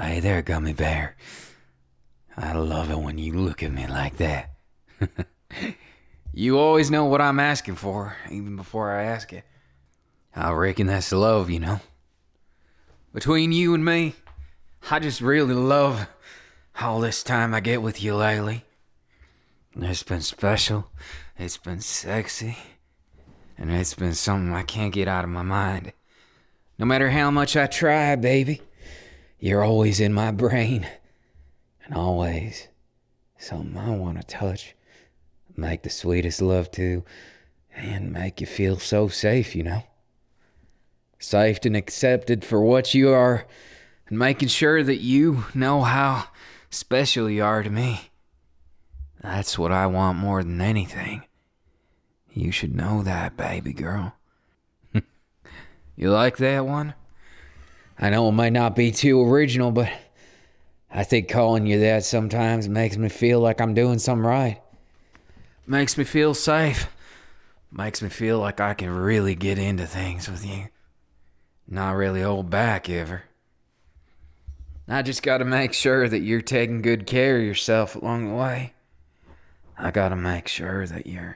Hey there, gummy bear. I love it when you look at me like that. You always know what I'm asking for, even before I ask it. I reckon that's love, you know. Between you and me, I just really love all this time I get with you lately. It's been special, it's been sexy, and it's been something I can't get out of my mind. No matter how much I try, baby, you're always in my brain. And always something I want to touch, make the sweetest love to, and make you feel so safe, you know. Safe and accepted for what you are, and making sure that you know how special you are to me. That's what I want more than anything. You should know that, baby girl. You like that one? I know it might not be too original, but I think calling you that sometimes makes me feel like I'm doing something right. Makes me feel safe. Makes me feel like I can really get into things with you. Not really hold back ever. I just gotta make sure that you're taking good care of yourself along the way. I gotta make sure that you're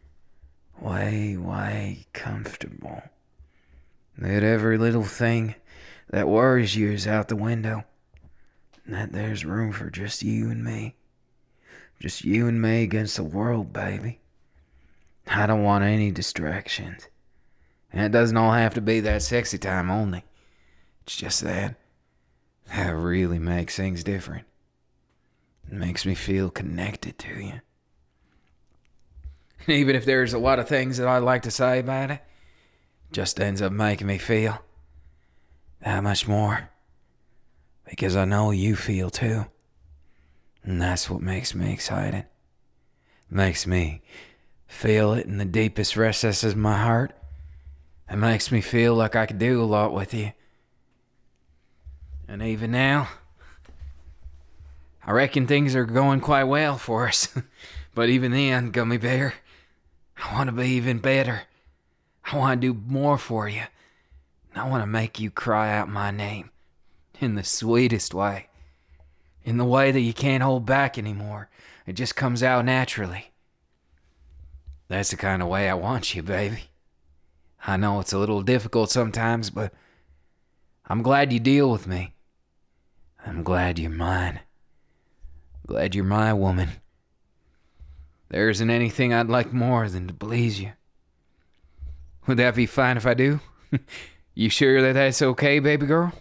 way comfortable. That every little thing that worries you is out the window. And that there's room for just you and me. Just you and me against the world, baby. I don't want any distractions. And it doesn't all have to be that sexy time only. It's just that really makes things different. It makes me feel connected to you. And even if there's a lot of things that I'd like to say about it, just ends up making me feel that much more. Because I know you feel too. And that's what makes me excited. Makes me feel it in the deepest recesses of my heart. It makes me feel like I could do a lot with you. And even now, I reckon things are going quite well for us. But even then, Gummy Bear, I want to be even better. I want to do more for you. I want to make you cry out my name in the sweetest way. In the way that you can't hold back anymore. It just comes out naturally. That's the kind of way I want you, baby. I know it's a little difficult sometimes, but I'm glad you deal with me. I'm glad you're mine. Glad you're my woman. There isn't anything I'd like more than to please you. Would that be fine if I do? You sure that that's okay, baby girl?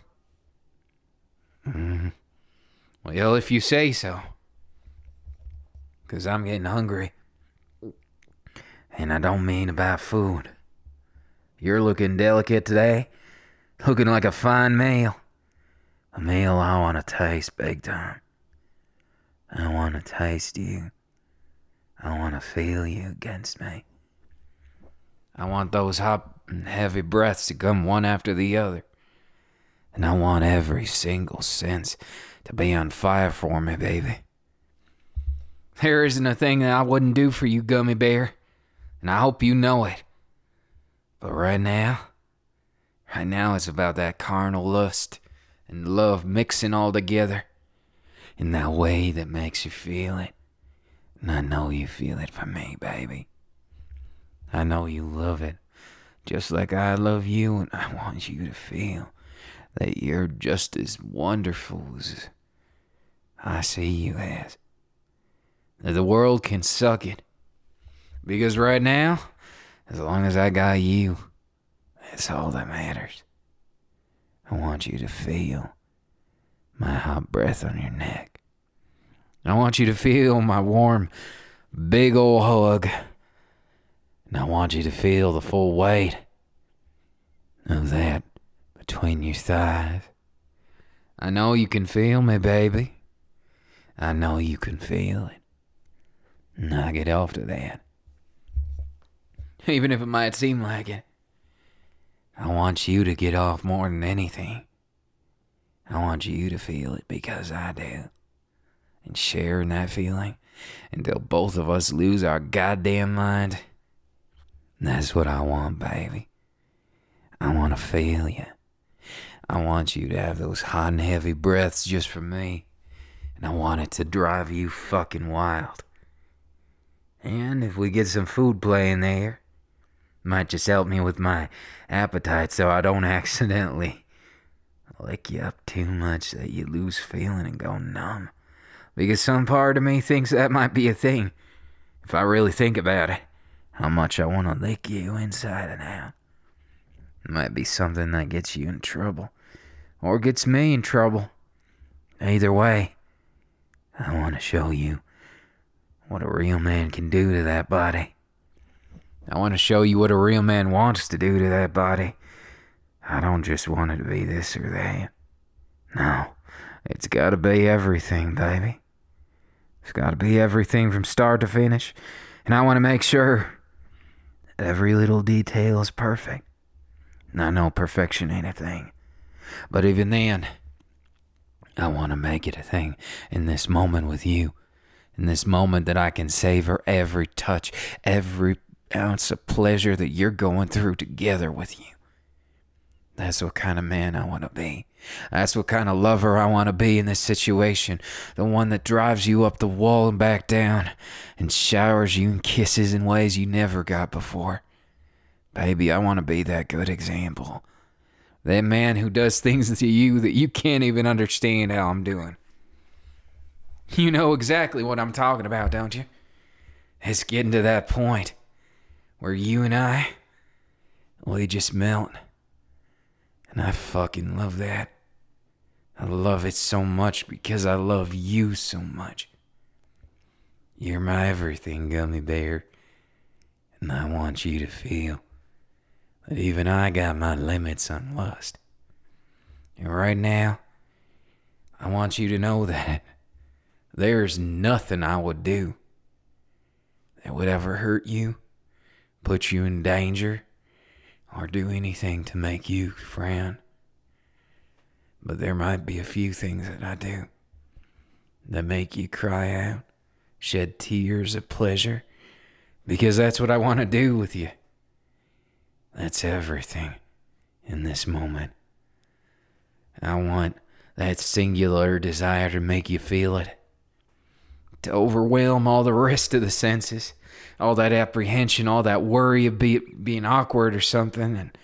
Well, if you say so. 'Cause I'm getting hungry. And I don't mean about food. You're looking delicate today. Looking like a fine meal. A meal I want to taste big time. I want to taste you. I want to feel you against me. I want those hot and heavy breaths to come one after the other. And I want every single sense to be on fire for me, baby. There isn't a thing that I wouldn't do for you, Gummy Bear. And I hope you know it. But right now it's about that carnal lust and love mixing all together in that way that makes you feel it. And I know you feel it for me, baby. I know you love it, just like I love you, and I want you to feel that you're just as wonderful as I see you as. That the world can suck it. Because right now, as long as I got you, that's all that matters. I want you to feel my hot breath on your neck. I want you to feel my warm, big ol' hug. And I want you to feel the full weight of that between your thighs. I know you can feel me, baby. I know you can feel it. Now get off to that. Even if it might seem like it. I want you to get off more than anything. I want you to feel it because I do. And share in that feeling until both of us lose our goddamn mind. That's what I want, baby. I want to feel you. I want you to have those hot and heavy breaths just for me. And I want it to drive you fucking wild. And if we get some food playing there, might just help me with my appetite so I don't accidentally lick you up too much that you lose feeling and go numb. Because some part of me thinks that might be a thing. If I really think about it, how much I want to lick you inside and out. It might be something that gets you in trouble. Or gets me in trouble. Either way, I want to show you what a real man can do to that body. I want to show you what a real man wants to do to that body. I don't just want it to be this or that. No, it's got to be everything, baby. It's got to be everything from start to finish. And I want to make sure every little detail is perfect. And I know perfection ain't a thing. But even then, I want to make it a thing in this moment with you. In this moment that I can savor every touch, every ounce of pleasure that you're going through together with you. That's what kind of man I want to be. That's what kind of lover I want to be in this situation. The one that drives you up the wall and back down and showers you in kisses in ways you never got before. Baby, I want to be that good example. That man who does things to you that you can't even understand how I'm doing. You know exactly what I'm talking about, don't you? It's getting to that point where you and we just melt. And I fucking love that. I love it so much because I love you so much. You're my everything, Gummy Bear. And I want you to feel that even I got my limits on lust. And right now, I want you to know that there's nothing I would do that would ever hurt you, put you in danger, or do anything to make you frown. But there might be a few things that I do that make you cry out, shed tears of pleasure, because that's what I want to do with you. That's everything in this moment. I want that singular desire to make you feel it, to overwhelm all the rest of the senses, all that apprehension, all that worry of being awkward or something. And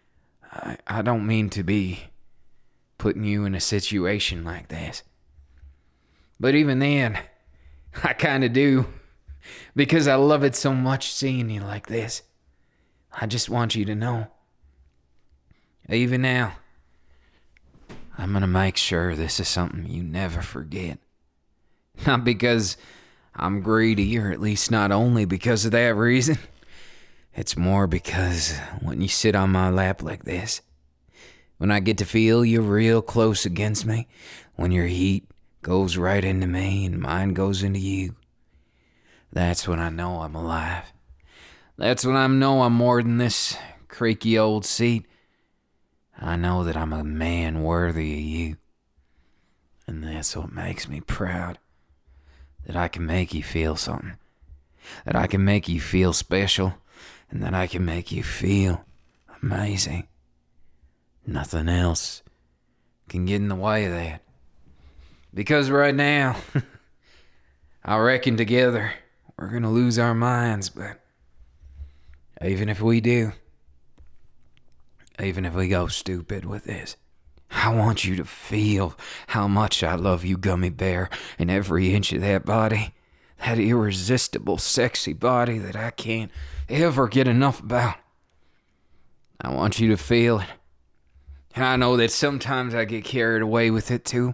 I don't mean to be putting you in a situation like this. But even then, I kind of do, because I love it so much seeing you like this. I just want you to know, even now, I'm going to make sure this is something you never forget. Not because I'm greedy, or at least not only because of that reason. It's more because when you sit on my lap like this, when I get to feel you real close against me, when your heat goes right into me and mine goes into you, that's when I know I'm alive. That's when I know I'm more than this creaky old seat. I know that I'm a man worthy of you. And that's what makes me proud. That I can make you feel something. That I can make you feel special. And that I can make you feel amazing. Nothing else can get in the way of that. Because right now, I reckon together we're going to lose our minds, but even if we do, even if we go stupid with this, I want you to feel how much I love you, Gummy Bear, and every inch of that body, that irresistible, sexy body that I can't ever get enough about. I want you to feel it. And I know that sometimes I get carried away with it too.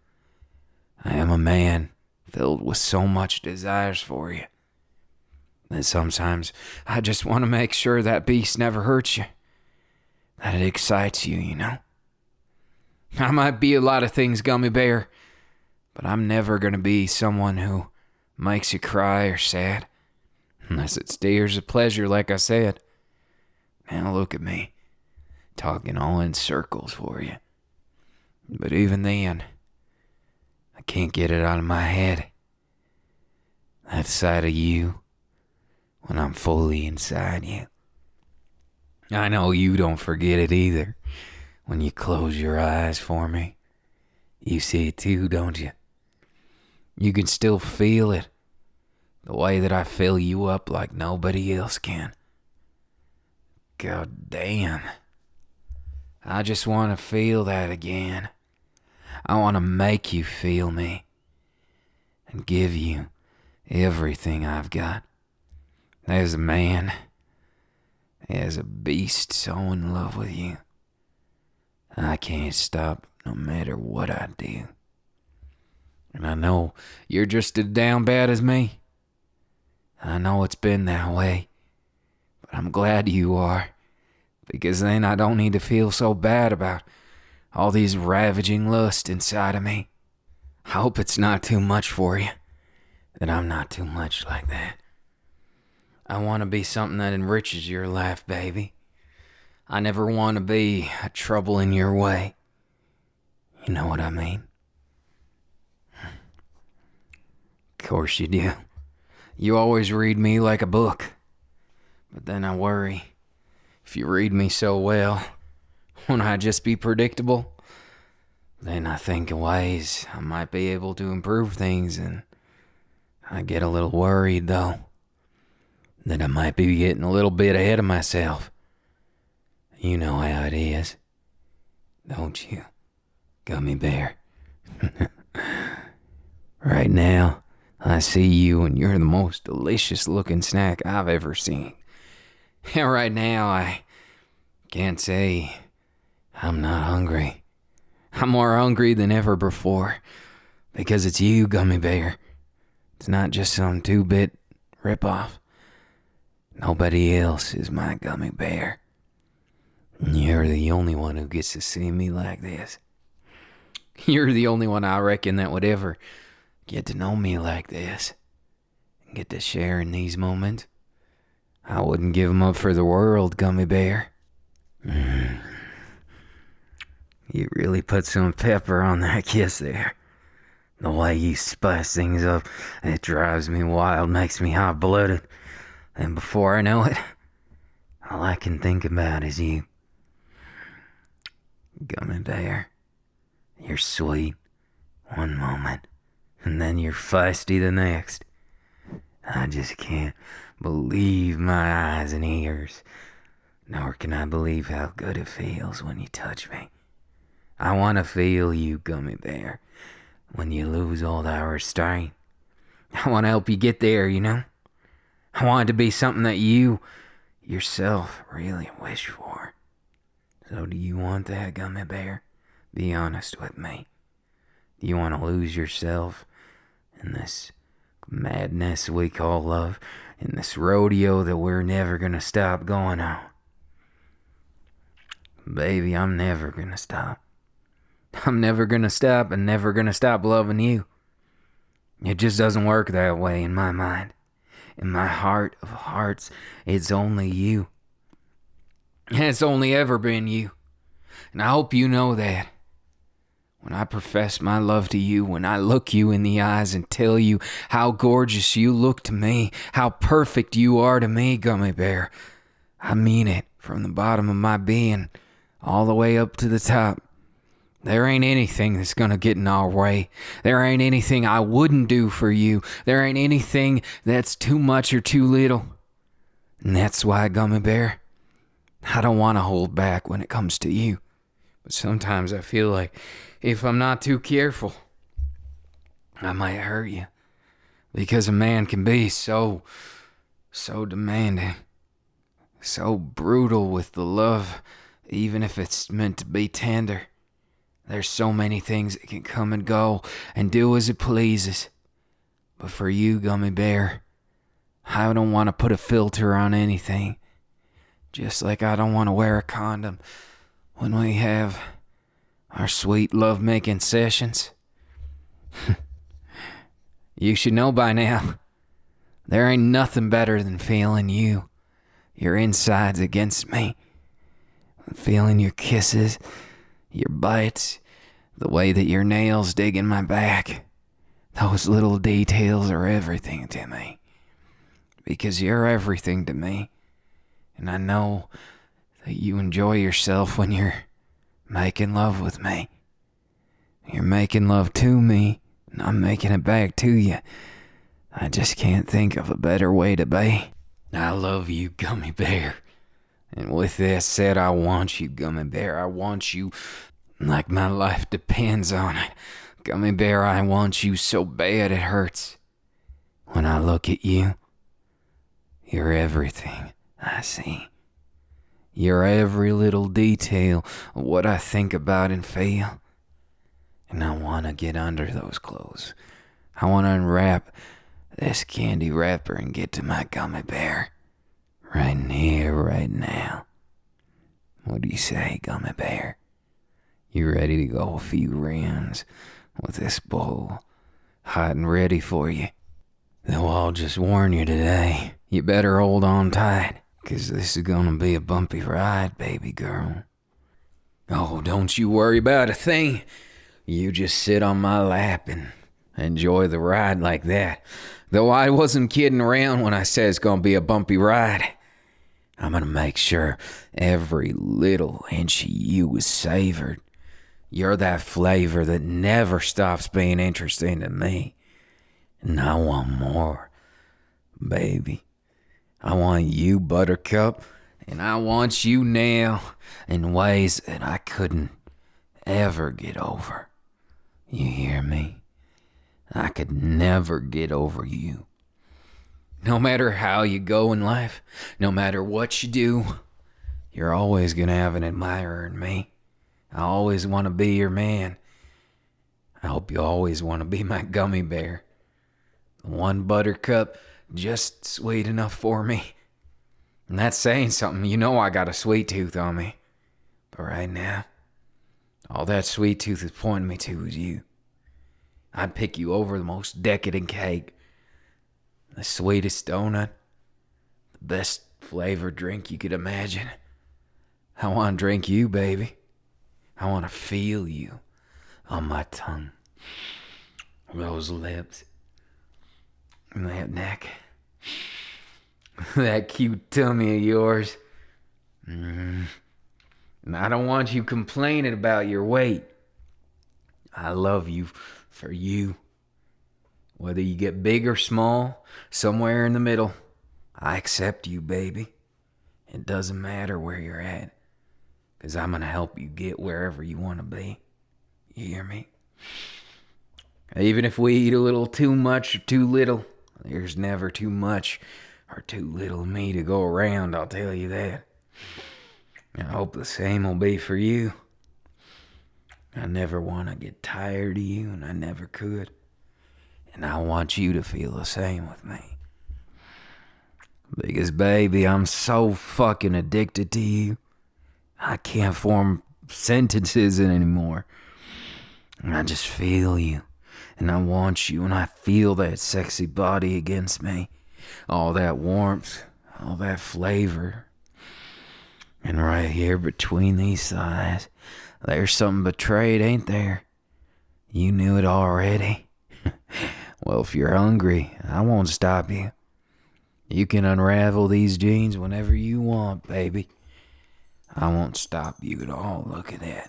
I am a man filled with so much desires for you. And sometimes I just want to make sure that beast never hurts you. That it excites you, you know. I might be a lot of things, Gummy Bear, but I'm never going to be someone who makes you cry or sad. Unless it's tears of pleasure, like I said. Now look at me, talking all in circles for you. But even then, I can't get it out of my head. That side of you, when I'm fully inside you. I know you don't forget it either. when you close your eyes for me. You see it too, don't you? You can still feel it. The way that I fill you up like nobody else can. God damn. I just want to feel that again. I want to make you feel me. And give you everything I've got. As a man, as a beast so in love with you. I can't stop no matter what I do. And I know you're just as down bad as me. I know it's been that way. But I'm glad you are. Because then I don't need to feel so bad about all these ravaging lust inside of me. I hope it's not too much for you. That I'm not too much like that. I want to be something that enriches your life, baby. I never want to be a trouble in your way. You know what I mean? Of course you do. You always read me like a book. But then I worry, if you read me so well, won't I just be predictable? Then I think of ways I might be able to improve things, and I get a little worried, though, that I might be getting a little bit ahead of myself. You know how it is, don't you, Gummy Bear? Right now, I see you and you're the most delicious looking snack I've ever seen. And right now, I can't say I'm not hungry. I'm more hungry than ever before, because it's you, Gummy Bear. It's not just some 2-bit ripoff. Nobody else is my Gummy Bear. You're the only one who gets to see me like this. You're the only one I reckon that would ever get to know me like this. And get to share in these moments. I wouldn't give them up for the world, Gummy Bear. You really put some pepper on that kiss there. The way you spice things up, it drives me wild, makes me hot-blooded. And before I know it, all I can think about is you. Gummy Bear, you're sweet one moment, and then you're feisty the next. I just can't believe my eyes and ears, nor can I believe how good it feels when you touch me. I want to feel you, Gummy Bear, when you lose all that restraint. I want to help you get there, you know? I want it to be something that you yourself really wish for. So do you want that, Gummy Bear? Be honest with me. Do you want to lose yourself in this madness we call love, in this rodeo that we're never going to stop going on? Baby, I'm never going to stop. I'm never going to stop and never going to stop loving you. It just doesn't work that way in my mind. In my heart of hearts, it's only you. And it's only ever been you. And I hope you know that. When I profess my love to you, when I look you in the eyes and tell you how gorgeous you look to me, how perfect you are to me, Gummy Bear, I mean it from the bottom of my being all the way up to the top. There ain't anything that's gonna get in our way. There ain't anything I wouldn't do for you. There ain't anything that's too much or too little. And that's why, Gummy Bear, I don't want to hold back when it comes to you. But sometimes I feel like if I'm not too careful, I might hurt you. Because a man can be so demanding. So brutal with the love, even if it's meant to be tender. There's so many things that can come and go and do as it pleases. But for you, Gummy Bear, I don't want to put a filter on anything. Just like I don't want to wear a condom when we have our sweet love-making sessions. You should know by now, there ain't nothing better than feeling you, your insides against me. Feeling your kisses, your bites, the way that your nails dig in my back. Those little details are everything to me. Because you're everything to me. And I know that you enjoy yourself when you're making love with me. You're making love to me, and I'm making it back to you. I just can't think of a better way to be. I love you, Gummy Bear. And with that said, I want you, Gummy Bear. I want you like my life depends on it. Gummy Bear, I want you so bad it hurts. When I look at you, you're everything I see. You're every little detail of what I think about and feel. And I want to get under those clothes. I want to unwrap this candy wrapper and get to my Gummy Bear. Right here, right now. What do you say, Gummy Bear? You ready to go a few rounds with this bowl hot and ready for you? Though I'll just warn you today, you better hold on tight, 'cause this is gonna be a bumpy ride, baby girl. Oh, don't you worry about a thing. You just sit on my lap and enjoy the ride like that. Though I wasn't kidding around when I said it's gonna be a bumpy ride. I'm gonna make sure every little inch of you is savored. You're that flavor that never stops being interesting to me. And I want more, baby. I want you, Buttercup, and I want you now in ways that I couldn't ever get over. You hear me? I could never get over you. No matter how you go in life, no matter what you do, you're always gonna have an admirer in me. I always want to be your man. I hope you always want to be my Gummy Bear. The one Buttercup just sweet enough for me. And that's saying something. You know I got a sweet tooth on me. But right now, all that sweet tooth is pointing me to is you. I'd pick you over the most decadent cake, the sweetest donut, the best flavored drink you could imagine. I want to drink you, baby. I want to feel you on my tongue. Those lips. And that neck. That cute tummy of yours. And I don't want you complaining about your weight. I love you for you. Whether you get big or small, somewhere in the middle, I accept you, baby. It doesn't matter where you're at, 'cause I'm gonna help you get wherever you want to be. You hear me? Even if we eat a little too much or too little, there's never too much or too little of me to go around, I'll tell you that. I hope the same will be for you. I never want to get tired of you, and I never could. And I want you to feel the same with me. Because, baby, I'm so fucking addicted to you. I can't form sentences anymore. And I just feel you. And I want you, and I feel that sexy body against me. All that warmth, all that flavor. And right here between these thighs, there's something betrayed, ain't there? You knew it already. Well, if you're hungry, I won't stop you. You can unravel these jeans whenever you want, baby. I won't stop you at all. Look at that.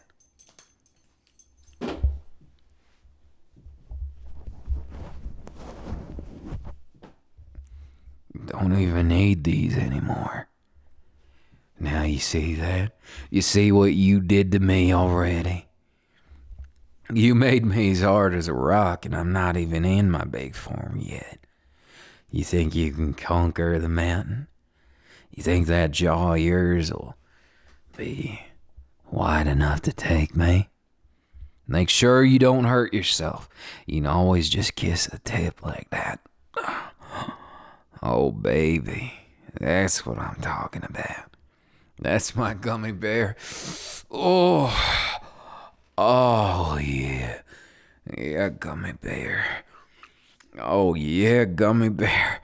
Don't even need these anymore. Now you see that? You see what you did to me already? You made me as hard as a rock, and I'm not even in my big form yet. You think you can conquer the mountain? You think that jaw of yours will be wide enough to take me? Make sure you don't hurt yourself. You can always just kiss the tip like that. Oh, baby, that's what I'm talking about. That's my Gummy Bear. Oh, yeah. Yeah, Gummy Bear. Oh, yeah, Gummy Bear.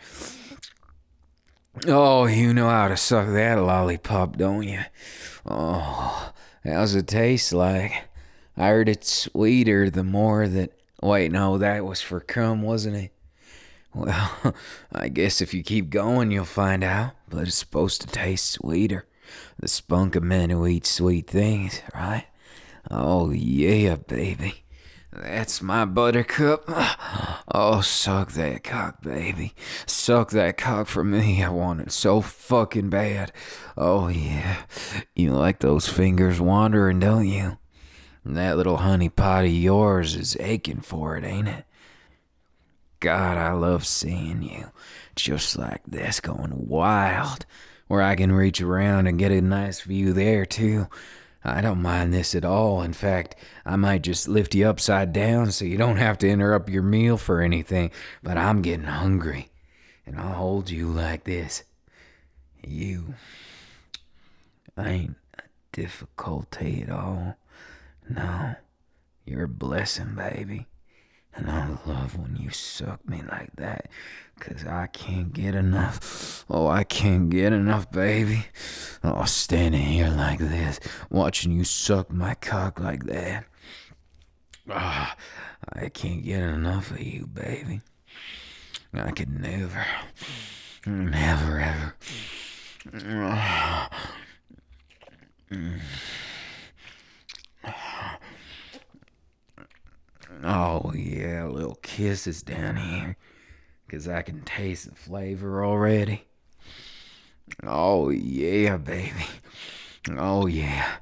Oh, you know how to suck that lollipop, don't you? Oh, how's it taste like? I heard it's sweeter the more that... Wait, no, that was for cum, wasn't it? Well, I guess if you keep going, you'll find out. But it's supposed to taste sweeter. The spunk of men who eat sweet things, right? Oh, yeah, baby. That's my buttercup. Oh, suck that cock, baby. Suck that cock for me. I want it so fucking bad. Oh, yeah. You like those fingers wandering, don't you? And that little honey pot of yours is aching for it, ain't it? God, I love seeing you. Just like this, going wild. Where I can reach around and get a nice view there, too. I don't mind this at all. In fact, I might just lift you upside down so you don't have to interrupt your meal for anything. But I'm getting hungry. And I'll hold you like this. You ain't a difficulty at all. No, you're a blessing, baby. And I love when you suck me like that, 'cause I can't get enough. Oh, I can't get enough, baby. Oh, standing here like this, watching you suck my cock like that. Ah, I can't get enough of you, baby. I could never, ever. Oh, yeah, little kisses down here, 'cause I can taste the flavor already. Oh, yeah, baby. Oh, yeah.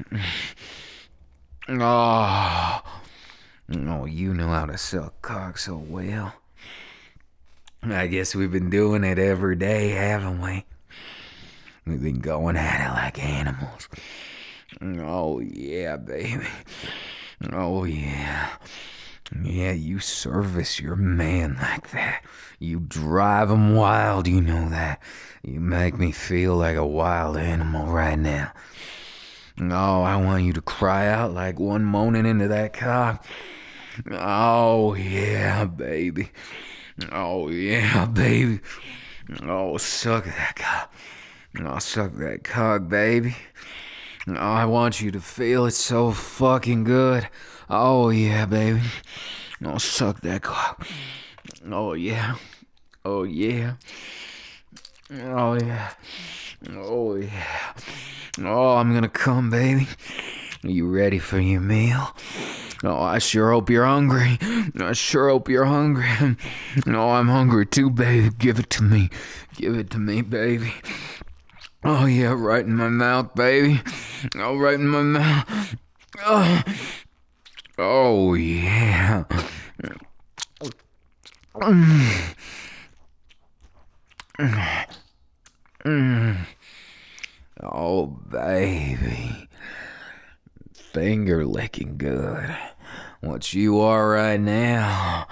Oh, you know how to suck cock so well. I guess we've been doing it every day, haven't we? We've been going at it like animals. Oh, yeah, baby. Oh, yeah. Yeah, you service your man like that. You drive him wild, you know that. You make me feel like a wild animal right now. Oh, I want you to cry out like one moaning into that cock. Oh, yeah, baby. Oh, yeah, baby. Oh, suck that cock. Oh, suck that cock, baby. Oh, I want you to feel it so fucking good. Oh, yeah, baby. Oh, suck that cock. Oh, yeah. Oh, yeah. Oh, yeah. Oh, yeah. Oh, I'm gonna come, baby. Are you ready for your meal? Oh, I sure hope you're hungry. I sure hope you're hungry. Oh, I'm hungry too, baby. Give it to me. Give it to me, baby. Oh, yeah, right in my mouth, baby. Oh, right in my mouth. Oh, yeah. Oh, baby. Finger licking good. What you are right now.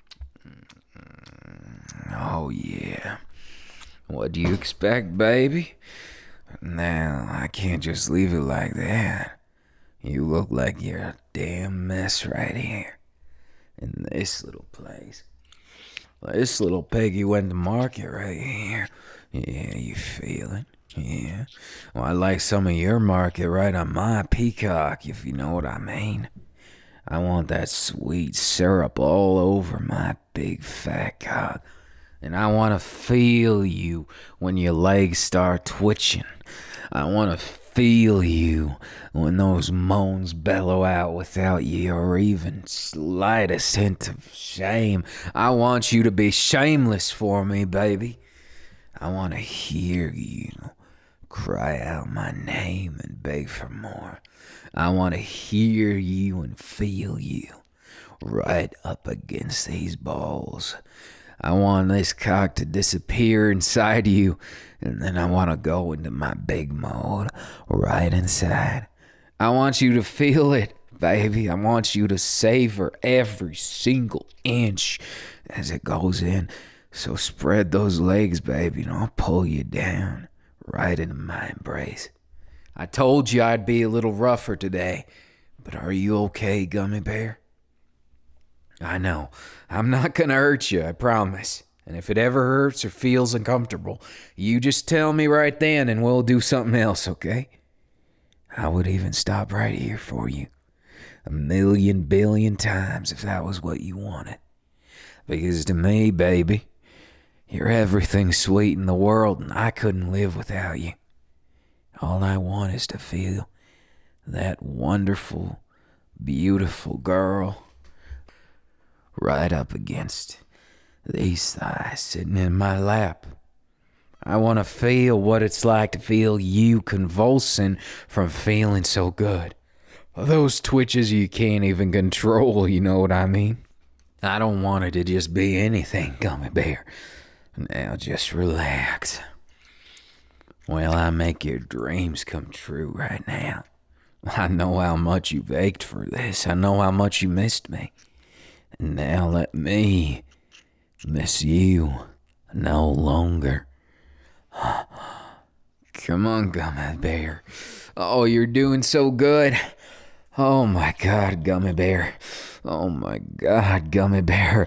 Oh, yeah. What do you expect, baby? Now, I can't just leave it like that. You look like you're a damn mess right here. In this little place. This little piggy went to market right here. Yeah, you feel it? Yeah. Well, I like some of your market right on my peacock, if you know what I mean. I want that sweet syrup all over my big fat cock. And I want to feel you when your legs start twitching. I want to feel you when those moans bellow out without your even slightest hint of shame. I want you to be shameless for me, baby. I want to hear you cry out my name and beg for more. I want to hear you and feel you right up against these balls. I want this cock to disappear inside you, and then I want to go into my big mode right inside. I want you to feel it, baby. I want you to savor every single inch as it goes in. So spread those legs, baby, and I'll pull you down right into my embrace. I told you I'd be a little rougher today, but are you okay, Gummy Bear? I know. I'm not gonna hurt you, I promise. And if it ever hurts or feels uncomfortable, you just tell me right then and we'll do something else, okay? I would even stop right here for you 1,000,000,000,000 times if that was what you wanted. Because to me, baby, you're everything sweet in the world and I couldn't live without you. All I want is to feel that wonderful beautiful girl, right up against these thighs sitting in my lap. I want to feel what it's like to feel you convulsing from feeling so good. Those twitches you can't even control, you know what I mean? I don't want it to just be anything, Gummy Bear. Now just relax. Well, I make your dreams come true right now. I know how much you've ached for this. I know how much you missed me. And now let me miss you no longer. Come on, Gummy Bear. Oh, you're doing so good. Oh my God, Gummy Bear. Oh my God, Gummy Bear.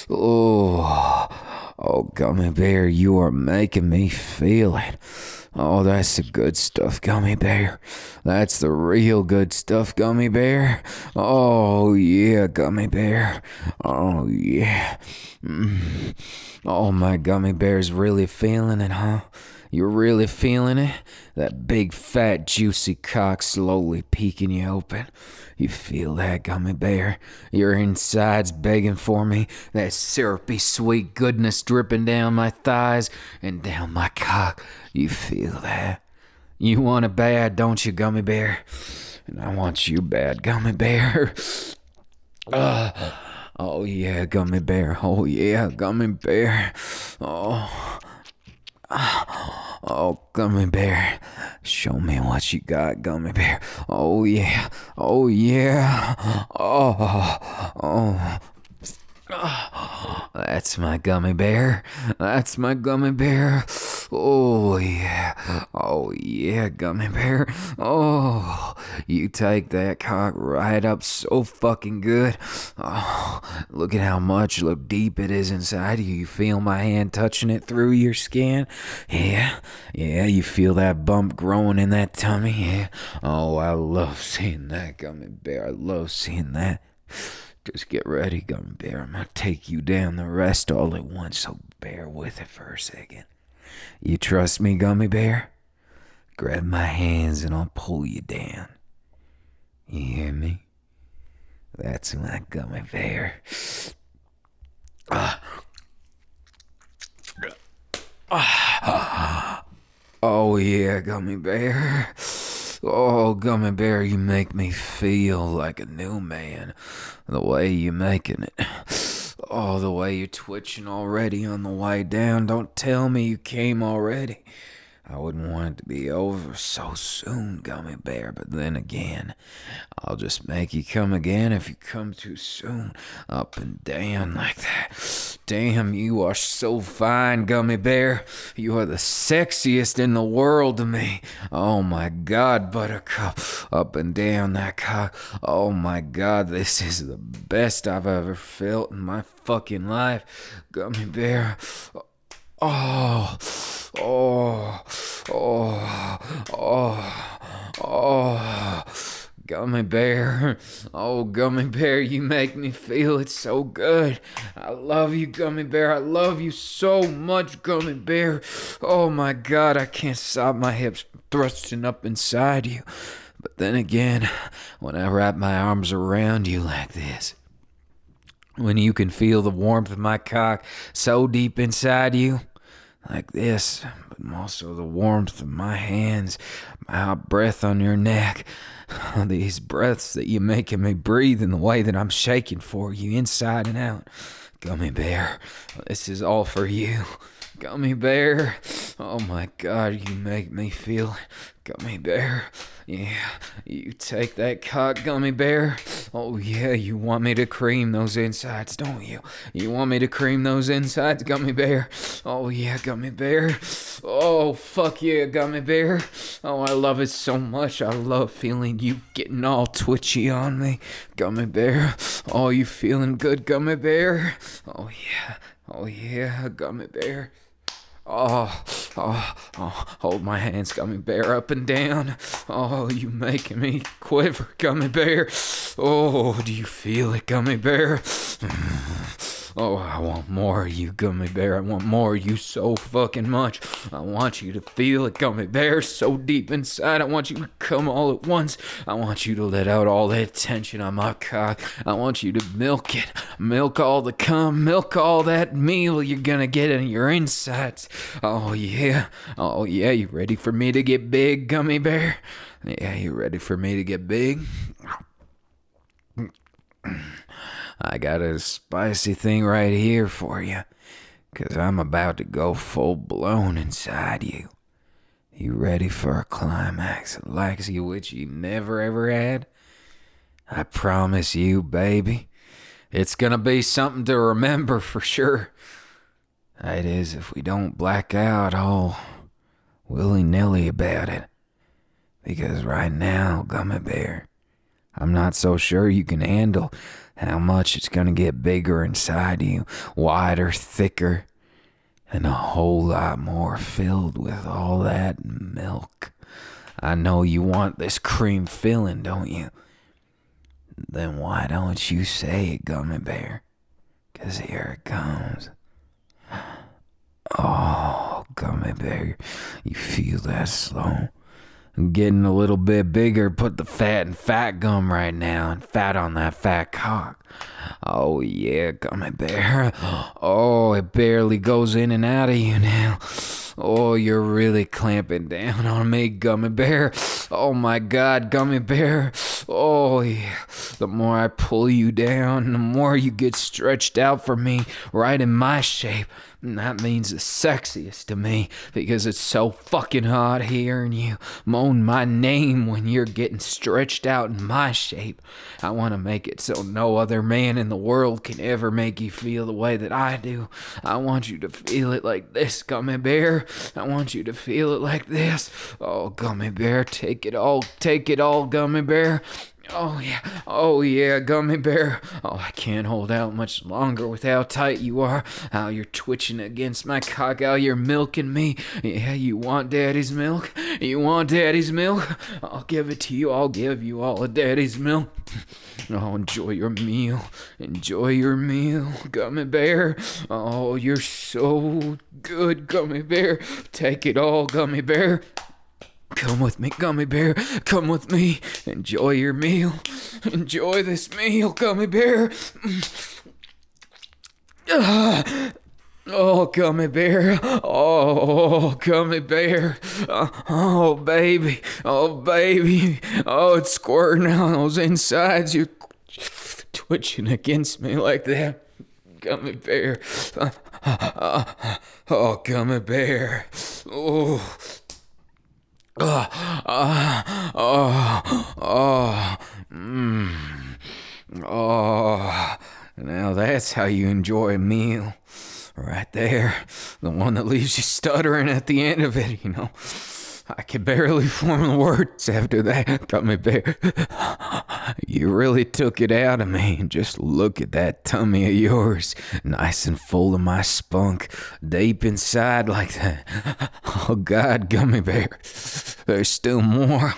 Oh, Gummy Bear, you are making me feel it. Oh, that's the good stuff, Gummy Bear. That's the real good stuff, Gummy Bear. Oh, yeah, Gummy Bear. Oh, yeah. Oh, my Gummy Bear's really feeling it, huh? You're really feeling it? That big, fat, juicy cock slowly peeking you open. You feel that, Gummy Bear? Your insides begging for me. That syrupy, sweet goodness dripping down my thighs and down my cock. You feel that? You want it bad, don't you, Gummy Bear? And I want you bad, Gummy Bear. Oh, yeah, Gummy Bear. Oh, yeah, Gummy Bear. Oh, Gummy Bear, show me what you got, Gummy Bear. Oh, yeah. Oh, yeah. Oh. That's my Gummy Bear. That's my Gummy Bear. Oh, yeah. Oh, yeah, Gummy Bear. Oh, you take that cock right up so fucking good. Oh, look at how much, look deep it is inside you. You feel my hand touching it through your skin? Yeah, you feel that bump growing in that tummy? Yeah. Oh, I love seeing that, Gummy Bear. I love seeing that. Just get ready, Gummy Bear. I'm gonna take you down the rest all at once, so bear with it for a second. You trust me, Gummy Bear? Grab my hands and I'll pull you down. You hear me? That's my Gummy Bear. Oh yeah, Gummy Bear. Oh, Gummy Bear, you make me feel like a new man. The way you making it. Oh, the way you're twitching already on the way down. Don't tell me you came already. I wouldn't want it to be over so soon, Gummy Bear, but then again, I'll just make you come again if you come too soon. Up and down like that. Damn, you are so fine, Gummy Bear. You are the sexiest in the world to me. Oh my God, Buttercup. Up and down that cock. Oh my God, this is the best I've ever felt in my fucking life. Gummy Bear. Oh, Gummy Bear. Oh, Gummy Bear, you make me feel it so good. I love you, Gummy Bear. I love you so much, Gummy Bear. Oh my God, I can't stop my hips thrusting up inside you. But then again, when I wrap my arms around you like this, when you can feel the warmth of my cock so deep inside you, like this, but also the warmth of my hands, my hot breath on your neck, these breaths that you're making me breathe in the way that I'm shaking for you inside and out. Gummy Bear, this is all for you. Gummy Bear, oh my God, you make me feel it. Gummy Bear, yeah, you take that cock, Gummy Bear. Oh yeah, you want me to cream those insides, don't you? You want me to cream those insides, Gummy Bear? Oh yeah, Gummy Bear. Oh fuck yeah, Gummy Bear. Oh, I love it so much. I love feeling you getting all twitchy on me, Gummy Bear. Oh, you feeling good, Gummy Bear? Oh yeah, Gummy Bear. Oh, hold my hands, Gummy Bear, up and down. Oh, you making me quiver, Gummy Bear. Oh, do you feel it, Gummy Bear? Oh, I want more of you, Gummy Bear. I want more of you so fucking much. I want you to feel it, Gummy Bear, so deep inside. I want you to come all at once. I want you to let out all that tension on my cock. I want you to milk it. Milk all the cum. Milk all that meal you're gonna get in your insides. Oh, yeah. Oh, yeah. You ready for me to get big, Gummy Bear? Yeah, you ready for me to get big? I got a spicy thing right here for you, 'cause I'm about to go full blown inside you. You ready for a climax like which you never ever had? I promise you, baby, it's gonna be something to remember for sure. That is, if we don't black out all willy-nilly about it. Because right now, Gummy Bear, I'm not so sure you can handle how much it's gonna get bigger inside you, wider, thicker, and a whole lot more filled with all that milk. I know you want this cream filling, don't you? Then why don't you say it, Gummy Bear? 'Cause here it comes. Oh, Gummy Bear, you feel that slow? Getting a little bit bigger. Put the fat in fat gum right now, and fat on that fat cock. Oh yeah, Gummy Bear. Oh, it barely goes in and out of you now. Oh, you're really clamping down on me, Gummy Bear. Oh my God, Gummy Bear. Oh yeah. The more I pull you down, the more you get stretched out for me, right in my shape. And that means the sexiest to me, because it's so fucking hot hearing you moan my name when you're getting stretched out in my shape. I want to make it so no other man in the world can ever make you feel the way that I do. I want you to feel it like this, Gummy Bear. I want you to feel it like this. Oh, Gummy Bear, take it all, Gummy Bear. Oh yeah, Gummy Bear. Oh, I can't hold out much longer with how tight you are, how you're twitching against my cock, how you're milking me. Yeah, you want daddy's milk? You want daddy's milk? I'll give it to you. I'll give you all of daddy's milk. Oh, enjoy your meal. Enjoy your meal, Gummy Bear. Oh, you're so good, Gummy Bear. Take it all, Gummy Bear. Come with me, Gummy Bear. Come with me. Enjoy your meal. Enjoy this meal, Gummy Bear. Oh, Gummy Bear. Oh, Gummy Bear. Oh, baby. Oh, baby. Oh, it's squirting on those insides. You're twitching against me like that. Gummy Bear. Oh, Gummy Bear. Oh. Now that's how you enjoy a meal. Right there. The one that leaves you stuttering at the end of it, you know. I could barely form the words after that, Gummy Bear. You really took it out of me. Just look at that tummy of yours. Nice and full of my spunk. Deep inside like that. Oh, God, Gummy Bear. There's still more.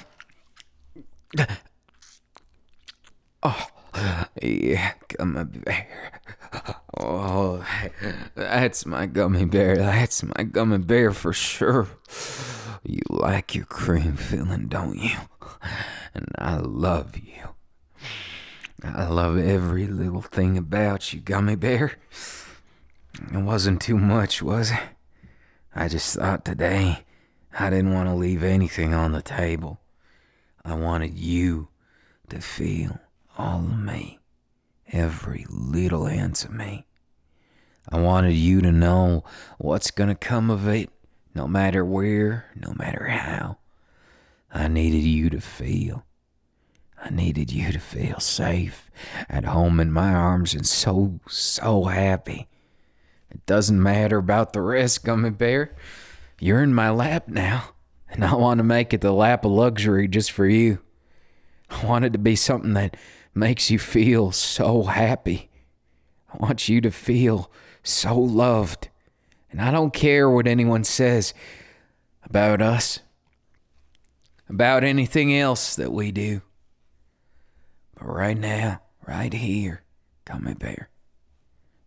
Oh, yeah, Gummy Bear. Oh, that's my Gummy Bear. That's my Gummy Bear for sure. You like your cream filling, don't you? And I love you. I love every little thing about you, Gummy Bear. It wasn't too much, was it? I just thought today I didn't want to leave anything on the table. I wanted you to feel all of me. Every little ounce of me. I wanted you to know what's gonna come of it, no matter where, no matter how. I needed you to feel. I needed you to feel safe, at home in my arms, and so happy. It doesn't matter about the rest, Gummy Bear. You're in my lap now, and I want to make it the lap of luxury just for you. I want it to be something that makes you feel so happy. I want you to feel so loved. And I don't care what anyone says about us, about anything else that we do. But right now, right here, Gummy Bear,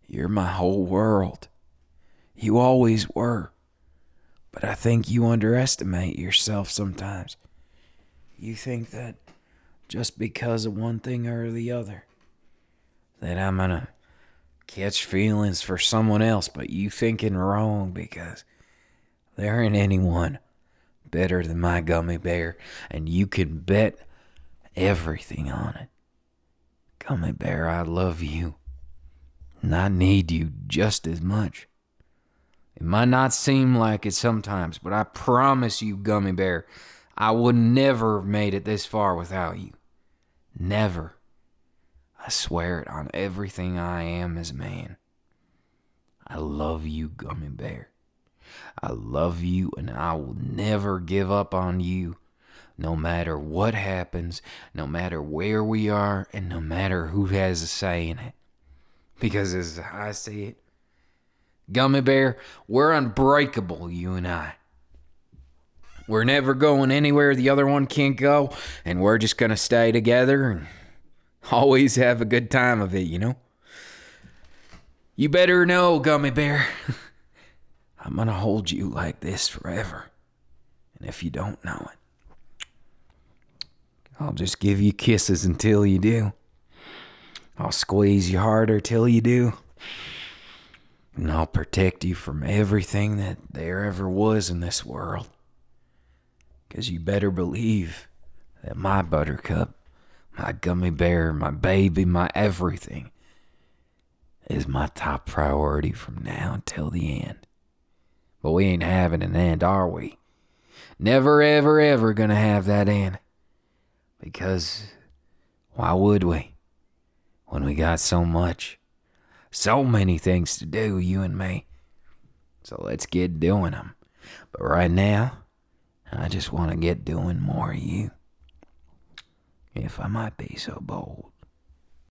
You're my whole world. You always were. But I think you underestimate yourself sometimes. You think that just because of one thing or the other, that I'm gonna catch feelings for someone else, but you thinking wrong, because there ain't anyone better than my gummy bear, and you can bet everything on it. Gummy bear, I love you, and I need you just as much. It might not seem like it sometimes, but I promise you, gummy bear, I would never have made it this far without you. Never. I swear it on everything I am as a man. I love you, gummy bear. I love you, and I will never give up on you, no matter what happens, no matter where we are, and no matter who has a say in it. Because as I see it, gummy bear, we're unbreakable, you and I. We're never going anywhere the other one can't go, and we're just going to stay together and always have a good time of it, you know? You better know, gummy bear, I'm going to hold you like this forever. And if you don't know it, I'll just give you kisses until you do. I'll squeeze you harder till you do. And I'll protect you from everything that there ever was in this world. Because you better believe that my buttercup, my gummy bear, my baby, my everything is my top priority from now until the end. But we ain't having an end, are we? Never, ever, ever gonna have that end. Because why would we? When we got so many things to do, you and me. So let's get doing them. But right now, I just want to get doing more of you. If I might be so bold.